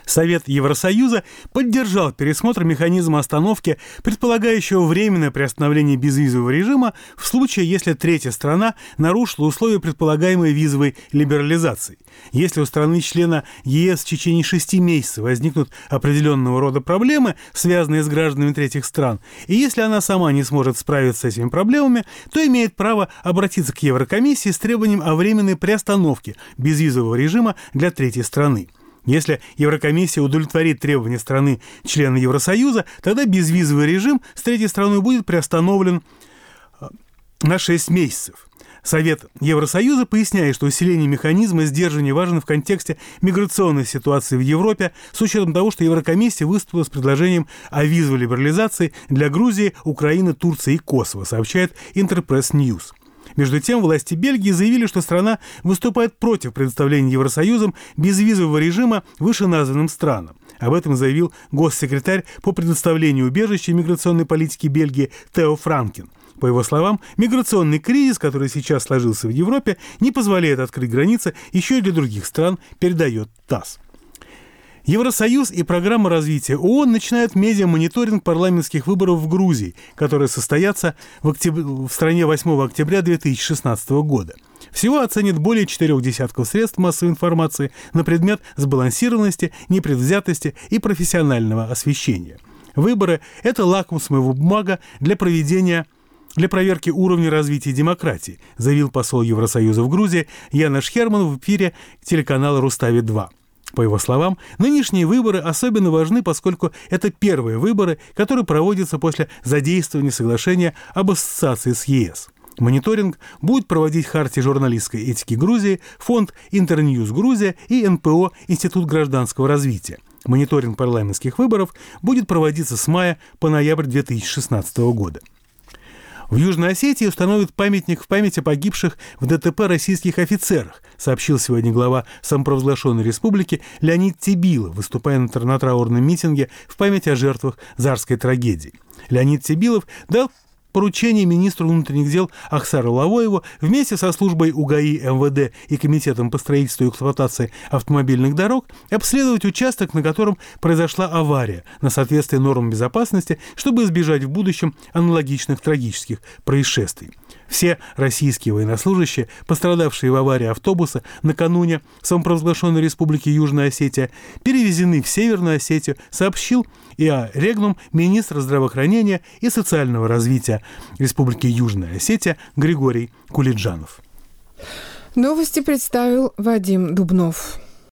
Совет Евросоюза поддержал пересмотр механизма остановки, предполагающего временное приостановление безвизового режима в случае, если третья страна нарушила условия предполагаемой визовой либерализации. Если у страны-члена ЕС в течение 6 месяцев возникнут определенного рода проблемы, связанные с гражданами третьих стран, и если она сама не сможет справиться с этими проблемами, то имеет право обратиться к Еврокомиссии с требованием о временной приостановке безвизового режима для третьей страны. Если Еврокомиссия удовлетворит требования страны-члена Евросоюза, тогда безвизовый режим с третьей страной будет приостановлен на 6 месяцев. Совет Евросоюза поясняет, что усиление механизма сдерживания важно в контексте миграционной ситуации в Европе, с учетом того, что Еврокомиссия выступила с предложением о визовой либерализации для Грузии, Украины, Турции и Косово, сообщает Интерпресс Ньюс. Между тем, власти Бельгии заявили, что страна выступает против предоставления Евросоюзом безвизового режима вышеназванным странам. Об этом заявил госсекретарь по предоставлению убежища и миграционной политики Бельгии Тео Франкен. По его словам, миграционный кризис, который сейчас сложился в Европе, не позволяет открыть границы еще и для других стран, передает ТАСС. Евросоюз и программа развития ООН начинают медиамониторинг парламентских выборов в Грузии, которые состоятся в стране 8 октября 2016 года. Всего оценят более 4 десятков средств массовой информации на предмет сбалансированности, непредвзятости и профессионального освещения. Выборы – это лакмусовая бумага для проверки уровня развития демократии, заявил посол Евросоюза в Грузии Янош Херман в эфире телеканала «Рустави-2». По его словам, нынешние выборы особенно важны, поскольку это первые выборы, которые проводятся после задействования соглашения об ассоциации с ЕС. Мониторинг будет проводить Хартия журналистской этики Грузии, фонд Интерньюз Грузия и НПО Институт гражданского развития. Мониторинг парламентских выборов будет проводиться с мая по ноябрь 2016 года. В Южной Осетии установят памятник в память о погибших в ДТП российских офицерах, сообщил сегодня глава самопровозглашенной республики Леонид Тебилов, выступая на траурном митинге в память о жертвах Зарской трагедии. Леонид Тебилов дал поручение министру внутренних дел Ахсару Лавоеву вместе со службой УГАИ МВД и Комитетом по строительству и эксплуатации автомобильных дорог обследовать участок, на котором произошла авария, на соответствие нормам безопасности, чтобы избежать в будущем аналогичных трагических происшествий. Все российские военнослужащие, пострадавшие в аварии автобуса накануне в самопровозглашенной республике Южная Осетия, перевезены в Северную Осетию, сообщил ИА Регнум министр здравоохранения и социального развития Республики Южная Осетия Григорий Кулиджанов. Новости представил Вадим Дубнов.